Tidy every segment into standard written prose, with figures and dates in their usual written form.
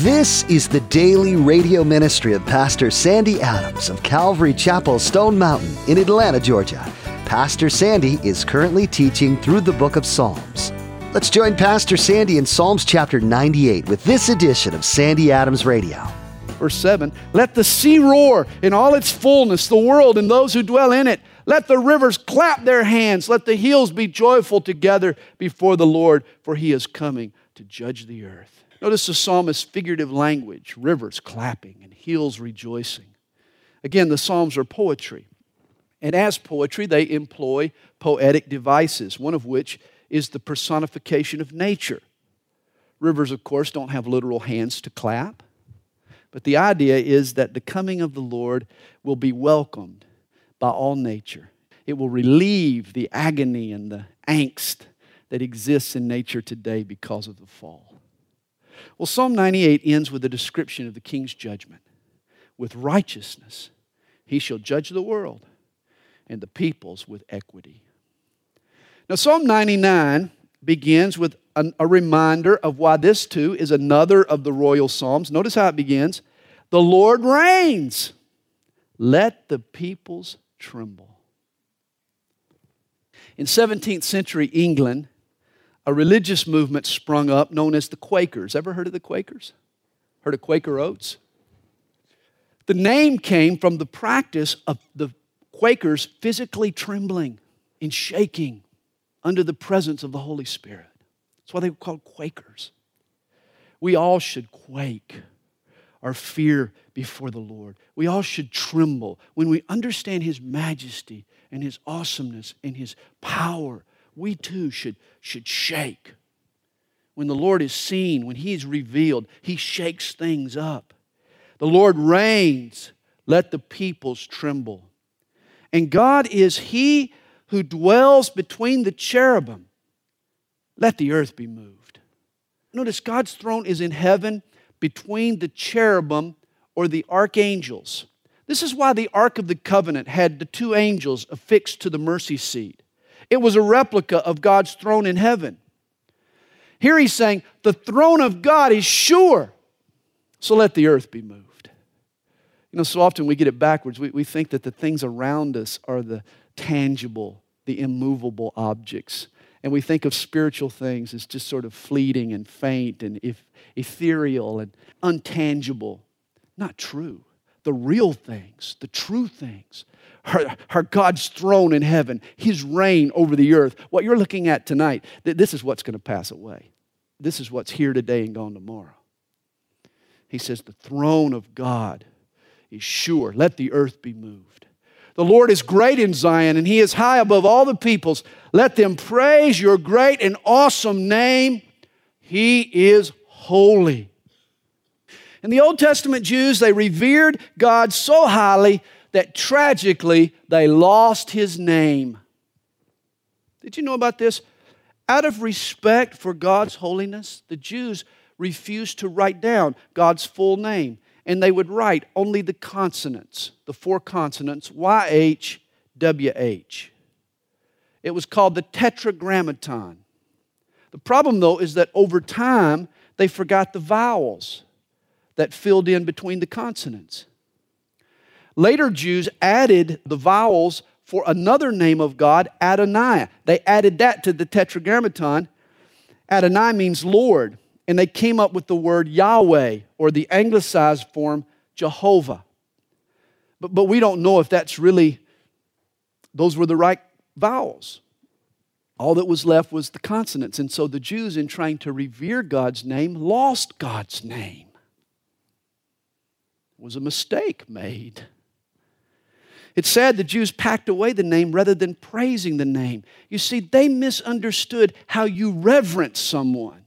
This is the daily radio ministry of Pastor Sandy Adams of Calvary Chapel, Stone Mountain in Atlanta, Georgia. Pastor Sandy is currently teaching through the book of Psalms. Let's join Pastor Sandy in Psalms chapter 98 with this edition of Sandy Adams Radio. Verse 7, let the sea roar in all its fullness, the world and those who dwell in it. Let the rivers clap their hands. Let the hills be joyful together before the Lord, for He is coming to judge the earth. Notice the psalmist's figurative language, rivers clapping and hills rejoicing. Again, the Psalms are poetry. And as poetry, they employ poetic devices, one of which is the personification of nature. Rivers, of course, don't have literal hands to clap. But the idea is that the coming of the Lord will be welcomed by all nature. It will relieve the agony and the angst that exists in nature today because of the fall. Well, Psalm 98 ends with a description of the king's judgment. With righteousness, he shall judge the world and the peoples with equity. Now, Psalm 99 begins with a reminder of why this too is another of the royal psalms. Notice how it begins. The Lord reigns. Let the peoples tremble. In 17th century England, a religious movement sprung up known as the Quakers. Ever heard of the Quakers? Heard of Quaker Oats? The name came from the practice of the Quakers physically trembling and shaking under the presence of the Holy Spirit. That's why they were called Quakers. We all should quake or fear before the Lord. We all should tremble when we understand His majesty and His awesomeness and His power. We too should shake. When the Lord is seen, when He is revealed, He shakes things up. The Lord reigns. Let the peoples tremble. And God is He who dwells between the cherubim. Let the earth be moved. Notice God's throne is in heaven between the cherubim or the archangels. This is why the Ark of the Covenant had the two angels affixed to the mercy seat. It was a replica of God's throne in heaven. Here He's saying, the throne of God is sure, so let the earth be moved. You know, so often we get it backwards. We think that the things around us are the tangible, the immovable objects. And we think of spiritual things as just sort of fleeting and faint and ethereal and untangible. Not true. The real things, the true things, are God's throne in heaven, His reign over the earth. What you're looking at tonight, this is what's going to pass away. This is what's here today and gone tomorrow. He says the throne of God is sure. Let the earth be moved. The Lord is great in Zion, and He is high above all the peoples. Let them praise your great and awesome name. He is holy. In the Old Testament Jews, they revered God so highly that tragically they lost His name. Did you know about this? Out of respect for God's holiness, the Jews refused to write down God's full name. And they would write only the consonants, the four consonants, YH, WH. It was called the Tetragrammaton. The problem, though, is that over time, they forgot the vowels that filled in between the consonants. Later Jews added the vowels for another name of God, Adonai. They added that to the Tetragrammaton. Adonai means Lord. And they came up with the word Yahweh, or the anglicized form, Jehovah. But we don't know if that's really, those were the right vowels. All that was left was the consonants. And so the Jews, in trying to revere God's name, lost God's name. It was a mistake made. It's sad the Jews packed away the name rather than praising the name. You see, they misunderstood how you reverence someone.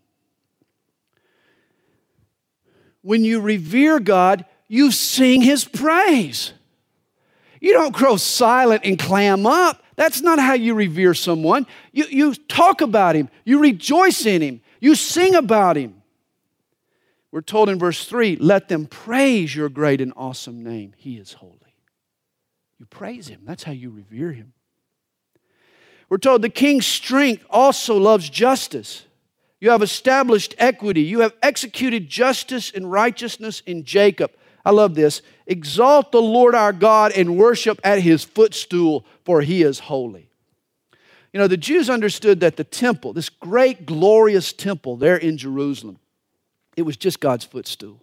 When you revere God, you sing His praise. You don't grow silent and clam up. That's not how you revere someone. You talk about Him. You rejoice in Him. You sing about Him. We're told in verse 3, let them praise your great and awesome name. He is holy. You praise Him. That's how you revere Him. We're told the king's strength also loves justice. You have established equity. You have executed justice and righteousness in Jacob. I love this. Exalt the Lord our God and worship at His footstool, for He is holy. You know, the Jews understood that the temple, this great glorious temple there in Jerusalem, it was just God's footstool.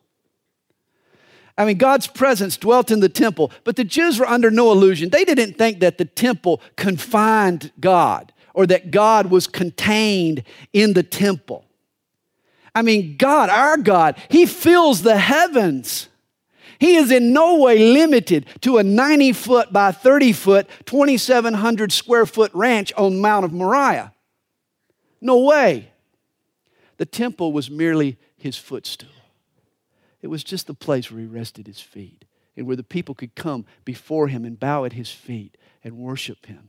I mean, God's presence dwelt in the temple, but the Jews were under no illusion. They didn't think that the temple confined God or that God was contained in the temple. I mean, God, our God, He fills the heavens. He is in no way limited to a 90-foot by 30-foot, 2,700 square foot ranch on Mount of Moriah. No way. The temple was merely His footstool. It was just the place where He rested His feet and where the people could come before Him and bow at His feet and worship Him.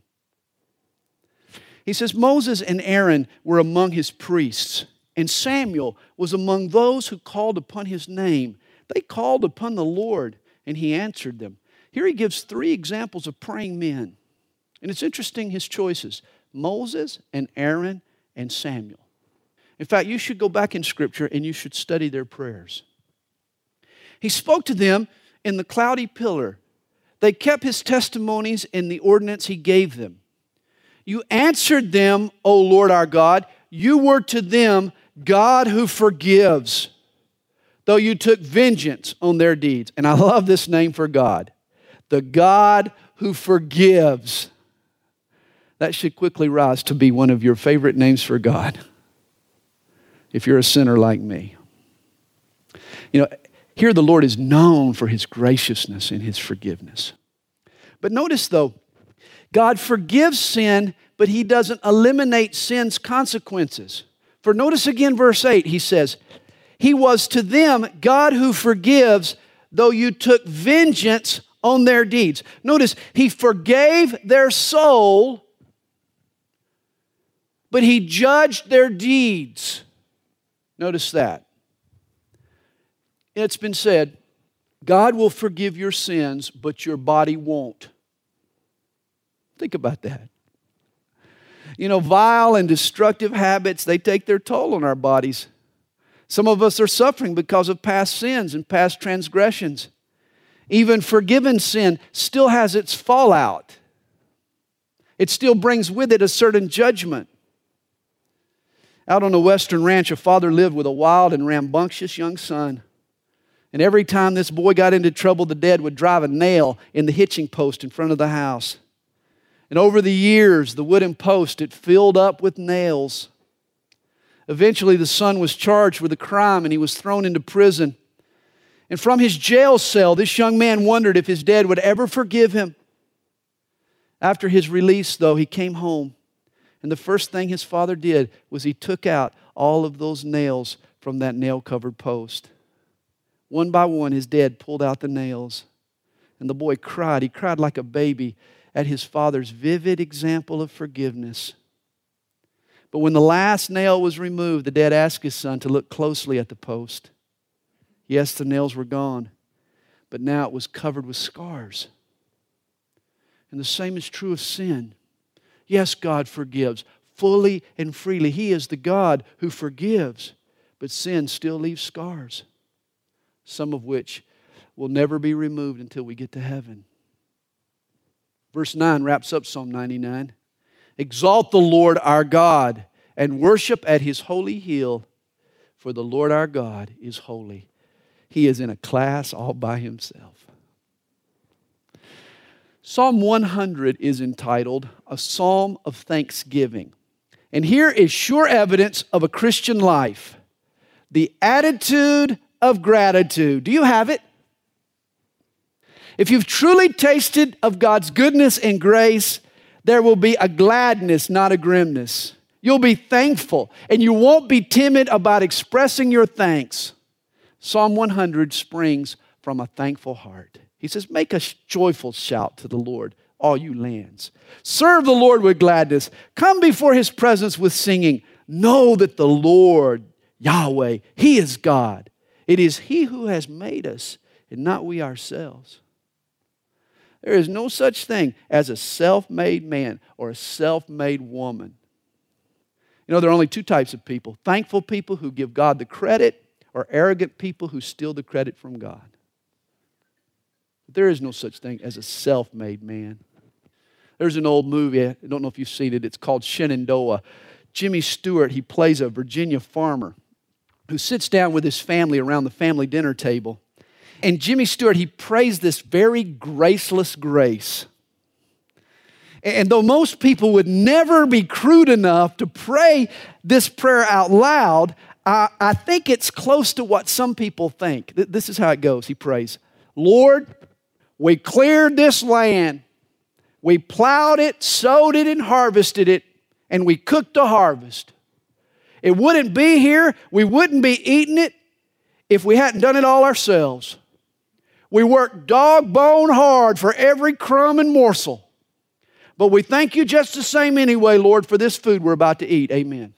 He says Moses and Aaron were among His priests, and Samuel was among those who called upon His name. They called upon the Lord, and He answered them. Here He gives 3 examples of praying men. And it's interesting, His choices: Moses and Aaron and Samuel. In fact, you should go back in Scripture and you should study their prayers. He spoke to them in the cloudy pillar. They kept His testimonies and the ordinance He gave them. You answered them, O Lord our God. You were to them God who forgives, though you took vengeance on their deeds. And I love this name for God, the God who forgives. That should quickly rise to be one of your favorite names for God, if you're a sinner like me. You know, here the Lord is known for His graciousness and His forgiveness. But notice though, God forgives sin, but He doesn't eliminate sin's consequences. For notice again verse 8, He says, He was to them God who forgives, though you took vengeance on their deeds. Notice, He forgave their soul, but He judged their deeds. Notice that. It's been said, God will forgive your sins, but your body won't. Think about that. You know, vile and destructive habits, they take their toll on our bodies. Some of us are suffering because of past sins and past transgressions. Even forgiven sin still has its fallout. It still brings with it a certain judgment. Out on a western ranch, a father lived with a wild and rambunctious young son. And every time this boy got into trouble, the dad would drive a nail in the hitching post in front of the house. And over the years, the wooden post, it filled up with nails. Eventually, the son was charged with a crime and he was thrown into prison. And from his jail cell, this young man wondered if his dad would ever forgive him. After his release, though, he came home. And the first thing his father did was he took out all of those nails from that nail-covered post. One by one, his dad pulled out the nails. And the boy cried. He cried like a baby at his father's vivid example of forgiveness. But when the last nail was removed, the dad asked his son to look closely at the post. Yes, the nails were gone, but now it was covered with scars. And the same is true of sin. Yes, God forgives fully and freely. He is the God who forgives, but sin still leaves scars, some of which will never be removed until we get to heaven. Verse 9 wraps up Psalm 99. Exalt the Lord our God and worship at His holy hill, for the Lord our God is holy. He is in a class all by Himself. Psalm 100 is entitled A Psalm of Thanksgiving. And here is sure evidence of a Christian life. The attitude of gratitude. Do you have it? If you've truly tasted of God's goodness and grace, there will be a gladness, not a grimness. You'll be thankful, and you won't be timid about expressing your thanks. Psalm 100 springs from a thankful heart. He says, make a joyful shout to the Lord, all you lands. Serve the Lord with gladness. Come before His presence with singing. Know that the Lord, Yahweh, He is God. It is He who has made us, and not we ourselves. There is no such thing as a self-made man or a self-made woman. You know, there are only two types of people: thankful people who give God the credit, or arrogant people who steal the credit from God. But there is no such thing as a self-made man. There's an old movie, I don't know if you've seen it, it's called Shenandoah. Jimmy Stewart, he plays a Virginia farmer who sits down with his family around the family dinner table. And Jimmy Stewart, he prays this very graceless grace. And though most people would never be crude enough to pray this prayer out loud, I think it's close to what some people think. This is how it goes. He prays, Lord, we cleared this land. We plowed it, sowed it, and harvested it, and we cooked the harvest. It wouldn't be here, we wouldn't be eating it if we hadn't done it all ourselves. We worked dog-bone hard for every crumb and morsel. But we thank you just the same anyway, Lord, for this food we're about to eat. Amen.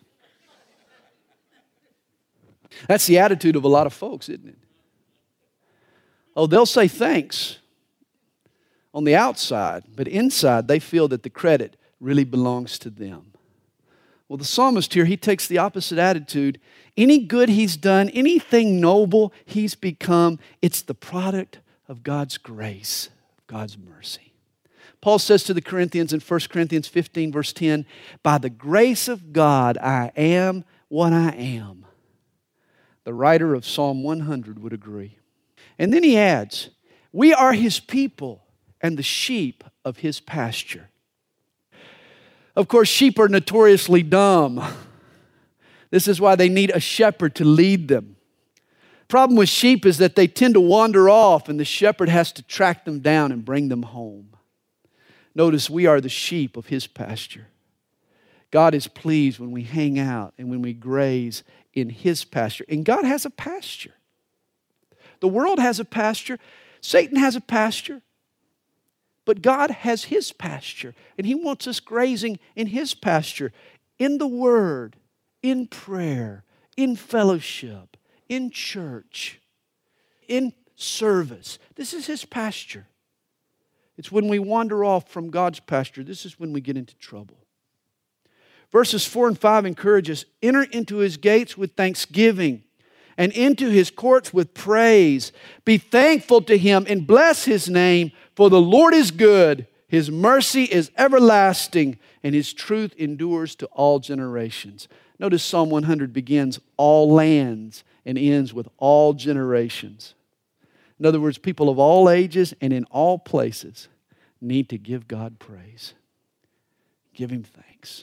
That's the attitude of a lot of folks, isn't it? Oh, they'll say thanks on the outside, but inside they feel that the credit really belongs to them. Well, the psalmist here, he takes the opposite attitude. Any good he's done, anything noble he's become, it's the product of God's grace, God's mercy. Paul says to the Corinthians in 1 Corinthians 15, verse 10, by the grace of God, I am what I am. The writer of Psalm 100 would agree. And then he adds, we are His people and the sheep of His pasture. Of course, sheep are notoriously dumb. This is why they need a shepherd to lead them. Problem with sheep is that they tend to wander off, and the shepherd has to track them down and bring them home. Notice we are the sheep of His pasture. God is pleased when we hang out and when we graze in His pasture. And God has a pasture. The world has a pasture. Satan has a pasture. But God has His pasture. And He wants us grazing in His pasture. In the Word, in prayer, in fellowship, in church, in service. This is His pasture. It's when we wander off from God's pasture, this is when we get into trouble. Verses 4 and 5 encourage us, enter into His gates with thanksgiving and into His courts with praise. Be thankful to Him and bless His name, for the Lord is good. His mercy is everlasting, and His truth endures to all generations. Notice Psalm 100 begins all lands and ends with all generations. In other words, people of all ages and in all places need to give God praise. Give Him thanks.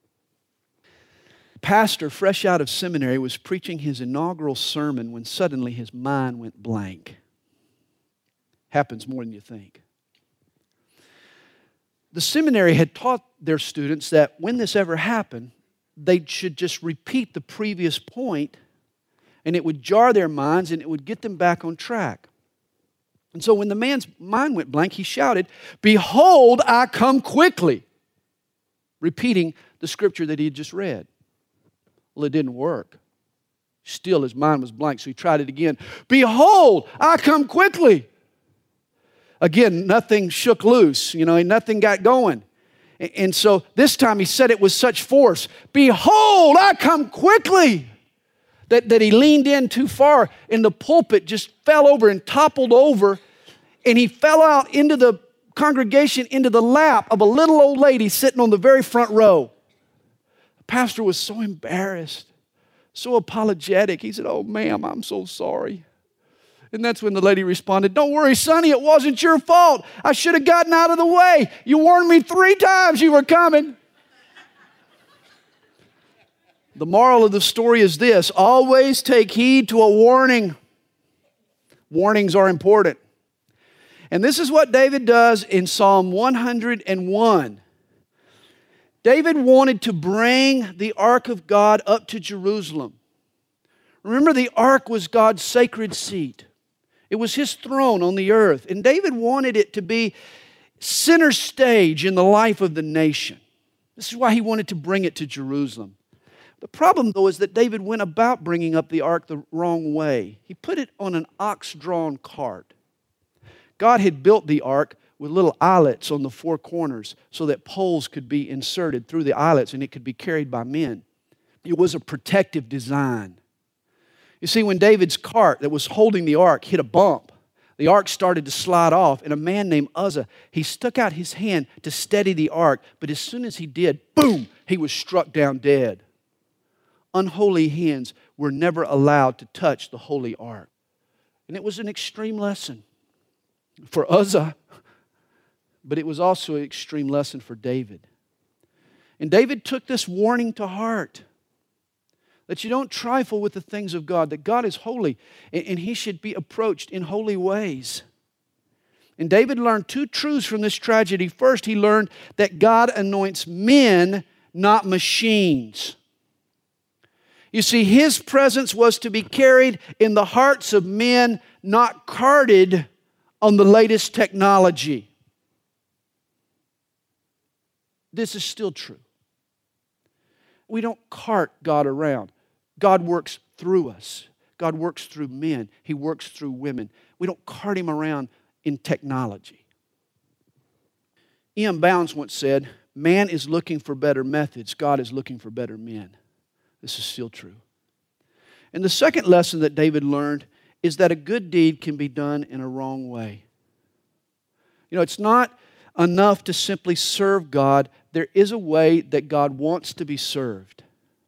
Pastor, fresh out of seminary, was preaching his inaugural sermon when suddenly his mind went blank. Happens more than you think. The seminary had taught their students that when this ever happened, they should just repeat the previous point, and it would jar their minds and it would get them back on track. And so when the man's mind went blank, he shouted, "Behold, I come quickly," repeating the scripture that he had just read. Well, it didn't work. Still, his mind was blank, so he tried it again. "Behold, I come quickly." Again, nothing shook loose, nothing got going. And so this time he said it with such force, "Behold, I come quickly," that he leaned in too far and the pulpit just fell over and toppled over, and he fell out into the congregation, into the lap of a little old lady sitting on the very front row. The pastor was so embarrassed, so apologetic. He said, "Oh, ma'am, I'm so sorry." And that's when the lady responded, "Don't worry, sonny, it wasn't your fault. I should have gotten out of the way. You warned me 3 times you were coming." The moral of the story is this: always take heed to a warning. Warnings are important. And this is what David does in Psalm 101. David wanted to bring the ark of God up to Jerusalem. Remember, the ark was God's sacred seat. It was His throne on the earth. And David wanted it to be center stage in the life of the nation. This is why he wanted to bring it to Jerusalem. The problem, though, is that David went about bringing up the ark the wrong way. He put it on an ox-drawn cart. God had built the ark with little eyelets on the 4 corners so that poles could be inserted through the eyelets and it could be carried by men. It was a protective design. You see, when David's cart that was holding the ark hit a bump, the ark started to slide off, and a man named Uzzah, he stuck out his hand to steady the ark, but as soon as he did, boom, he was struck down dead. Unholy hands were never allowed to touch the holy ark. And it was an extreme lesson for Uzzah, but it was also an extreme lesson for David. And David took this warning to heart, that you don't trifle with the things of God, that God is holy and He should be approached in holy ways. And David learned two truths from this tragedy. First, he learned that God anoints men, not machines. You see, His presence was to be carried in the hearts of men, not carted on the latest technology. This is still true. We don't cart God around. God works through us. God works through men. He works through women. We don't cart Him around in technology. E.M. Bounds once said, "Man is looking for better methods. God is looking for better men." This is still true. And the second lesson that David learned is that a good deed can be done in a wrong way. You know, it's not enough to simply serve God. There is a way that God wants to be served.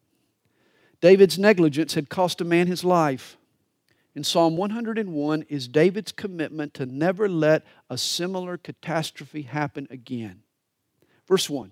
David's negligence had cost a man his life. In Psalm 101 is David's commitment to never let a similar catastrophe happen again. Verse 1.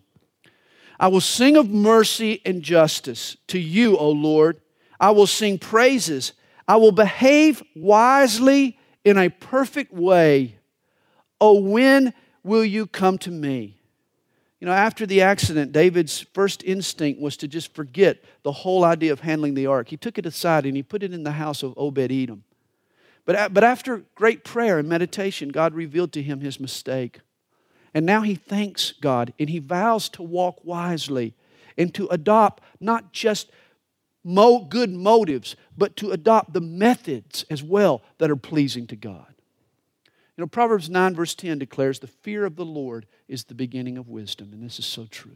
I will sing of mercy and justice to you, O Lord. I will sing praises. I will behave wisely in a perfect way. Oh, when will you come to me? You know, after the accident, David's first instinct was to just forget the whole idea of handling the ark. He took it aside and he put it in the house of Obed-Edom. But after great prayer and meditation, God revealed to him his mistake. And now he thanks God and he vows to walk wisely and to adopt not just good motives, but to adopt the methods as well that are pleasing to God. You know, Proverbs 9 verse 10 declares, the fear of the Lord is the beginning of wisdom. And this is so true.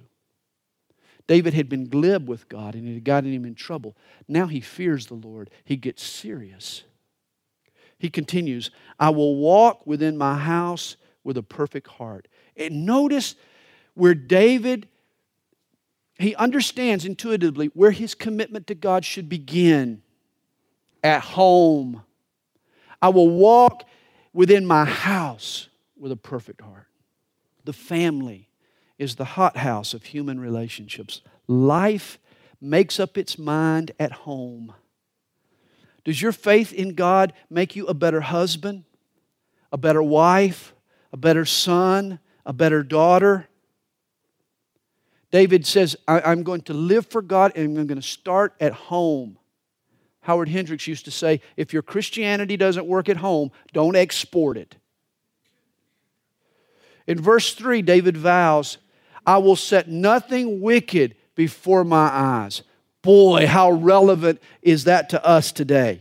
David had been glib with God and it had gotten him in trouble. Now he fears the Lord. He gets serious. He continues, I will walk within my house with a perfect heart. And notice where David, he understands intuitively where his commitment to God should begin. At home. I will walk within my house with a perfect heart. The family is the hothouse of human relationships. Life makes up its mind at home. Does your faith in God make you a better husband, a better wife, a better son, a better daughter? David says, I'm going to live for God and I'm going to start at home. Howard Hendricks used to say, if your Christianity doesn't work at home, don't export it. In verse 3, David vows, I will set nothing wicked before my eyes. Boy, how relevant is that to us today?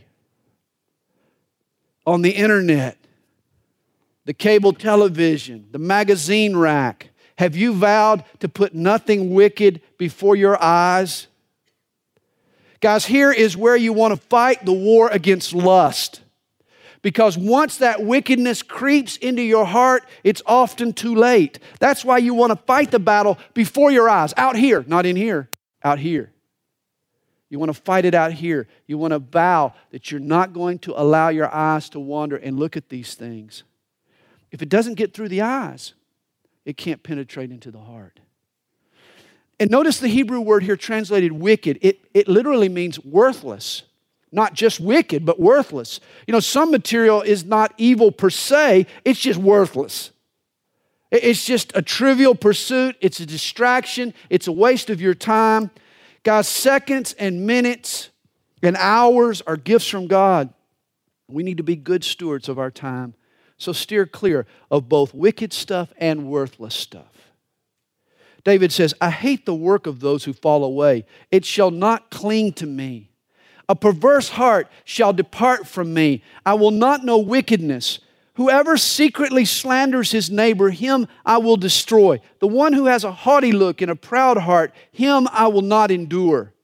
On the internet, the cable television, the magazine rack. Have you vowed to put nothing wicked before your eyes? Guys, here is where you want to fight the war against lust. Because once that wickedness creeps into your heart, it's often too late. That's why you want to fight the battle before your eyes. Out here, not in here, out here. You want to fight it out here. You want to vow that you're not going to allow your eyes to wander and look at these things. If it doesn't get through the eyes, it can't penetrate into the heart. And notice the Hebrew word here translated wicked. It literally means worthless. Not just wicked, but worthless. You know, some material is not evil per se, it's just worthless. It's just a trivial pursuit, it's a distraction, it's a waste of your time. Guys, seconds and minutes and hours are gifts from God. We need to be good stewards of our time. So steer clear of both wicked stuff and worthless stuff. David says, I hate the work of those who fall away. It shall not cling to me. A perverse heart shall depart from me. I will not know wickedness. Whoever secretly slanders his neighbor, him I will destroy. The one who has a haughty look and a proud heart, him I will not endure.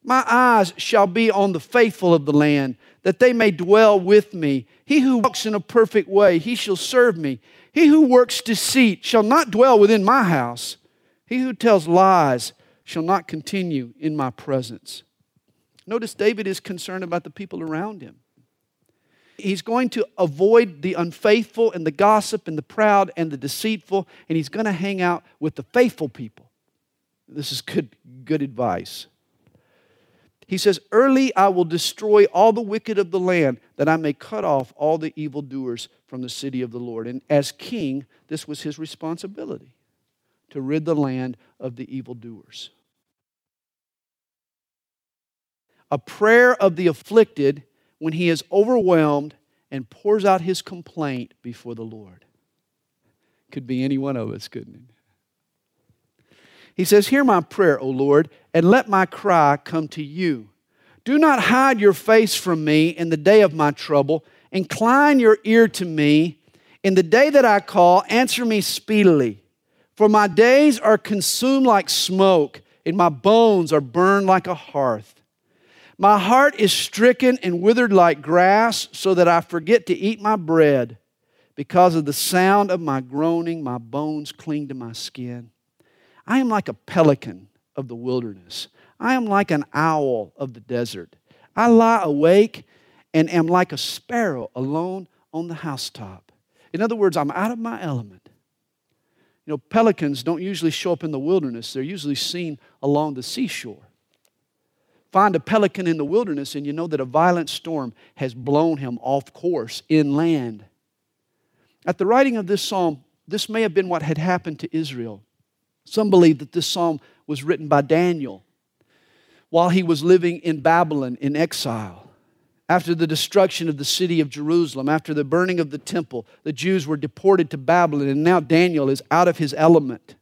My eyes shall be on the faithful of the land, that they may dwell with me. He who walks in a perfect way, he shall serve me. He who works deceit shall not dwell within my house. He who tells lies shall not continue in my presence. Notice David is concerned about the people around him. He's going to avoid the unfaithful and the gossip and the proud and the deceitful, and he's going to hang out with the faithful people. This is good advice. He says, early I will destroy all the wicked of the land, that I may cut off all the evildoers from the city of the Lord. And as king, this was his responsibility, to rid the land of the evildoers. A prayer of the afflicted when he is overwhelmed and pours out his complaint before the Lord. Could be any one of us, couldn't it? He says, hear my prayer, O Lord, and let my cry come to you. Do not hide your face from me in the day of my trouble. Incline your ear to me. In the day that I call, answer me speedily. For my days are consumed like smoke, and my bones are burned like a hearth. My heart is stricken and withered like grass, so that I forget to eat my bread. Because of the sound of my groaning, my bones cling to my skin. I am like a pelican of the wilderness. I am like an owl of the desert. I lie awake and am like a sparrow alone on the housetop. In other words, I'm out of my element. You know, pelicans don't usually show up in the wilderness. They're usually seen along the seashore. Find a pelican in the wilderness and you know that a violent storm has blown him off course inland. At the writing of this psalm, this may have been what had happened to Israel. Some believe that this psalm was written by Daniel while he was living in Babylon in exile. After the destruction of the city of Jerusalem, after the burning of the temple, the Jews were deported to Babylon, and now Daniel is out of his element.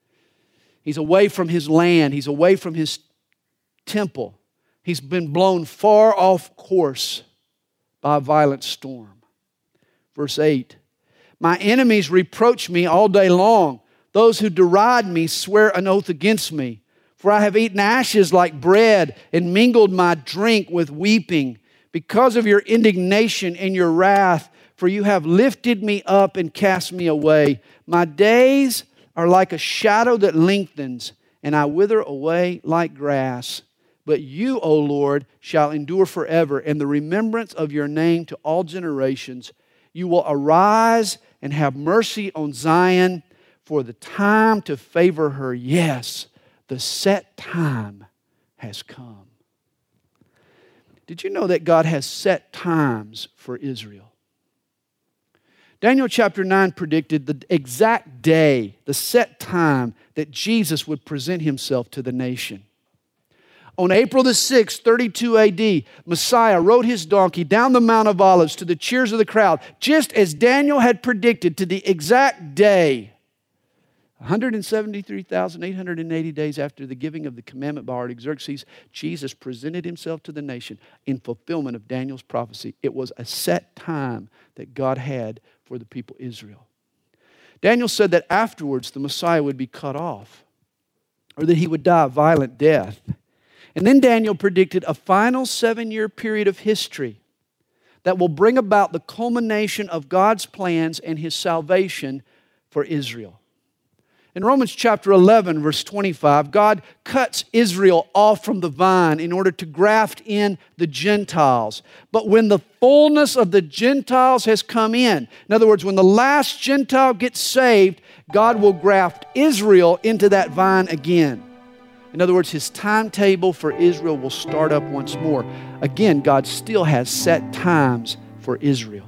He's away from his land. He's away from his temple. He's been blown far off course by a violent storm. Verse 8, my enemies reproach me all day long. Those who deride me swear an oath against me. For I have eaten ashes like bread and mingled my drink with weeping because of your indignation and your wrath, for you have lifted me up and cast me away. My days are like a shadow that lengthens, and I wither away like grass. But you, O Lord, shall endure forever, and the remembrance of your name to all generations. You will arise and have mercy on Zion, for the time to favor her, yes, the set time has come. Did you know that God has set times for Israel? Daniel chapter 9 predicted the exact day, the set time that Jesus would present himself to the nation. On April the 6th, 32 AD, Messiah rode his donkey down the Mount of Olives to the cheers of the crowd, just as Daniel had predicted, to the exact day. 173,880 days after the giving of the commandment by Artaxerxes, Jesus presented himself to the nation in fulfillment of Daniel's prophecy. It was a set time that God had for the people Israel. Daniel said that afterwards the Messiah would be cut off, or that he would die a violent death. And then Daniel predicted a final 7-year period of history that will bring about the culmination of God's plans and His salvation for Israel. In Romans chapter 11, verse 25, God cuts Israel off from the vine in order to graft in the Gentiles. But when the fullness of the Gentiles has come in other words, when the last Gentile gets saved, God will graft Israel into that vine again. In other words, His timetable for Israel will start up once more. Again, God still has set times for Israel.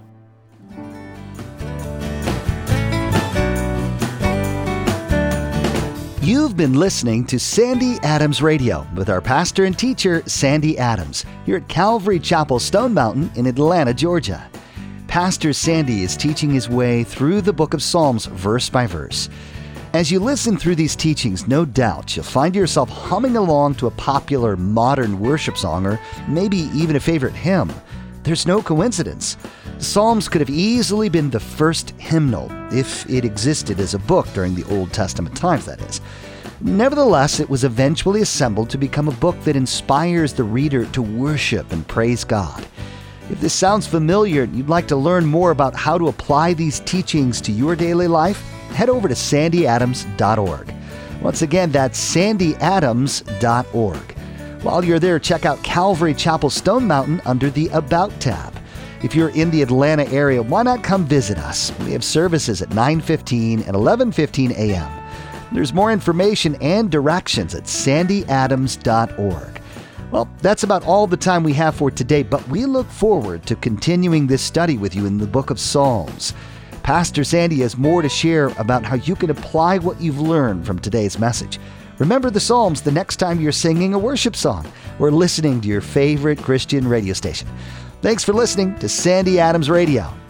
You've been listening to Sandy Adams Radio with our pastor and teacher, Sandy Adams, here at Calvary Chapel, Stone Mountain in Atlanta, Georgia. Pastor Sandy is teaching his way through the book of Psalms verse by verse. As you listen through these teachings, no doubt you'll find yourself humming along to a popular modern worship song or maybe even a favorite hymn. There's no coincidence. Psalms could have easily been the first hymnal, if it existed as a book during the Old Testament times, that is. Nevertheless, it was eventually assembled to become a book that inspires the reader to worship and praise God. If this sounds familiar and you'd like to learn more about how to apply these teachings to your daily life, head over to sandyadams.org. Once again, that's sandyadams.org. While you're there, check out Calvary Chapel Stone Mountain under the About tab. If you're in the Atlanta area, why not come visit us? We have services at 9:15 and 11:15 a.m. There's more information and directions at sandyadams.org. Well, that's about all the time we have for today, but we look forward to continuing this study with you in the book of Psalms. Pastor Sandy has more to share about how you can apply what you've learned from today's message. Remember the Psalms the next time you're singing a worship song or listening to your favorite Christian radio station. Thanks for listening to Sandy Adams Radio.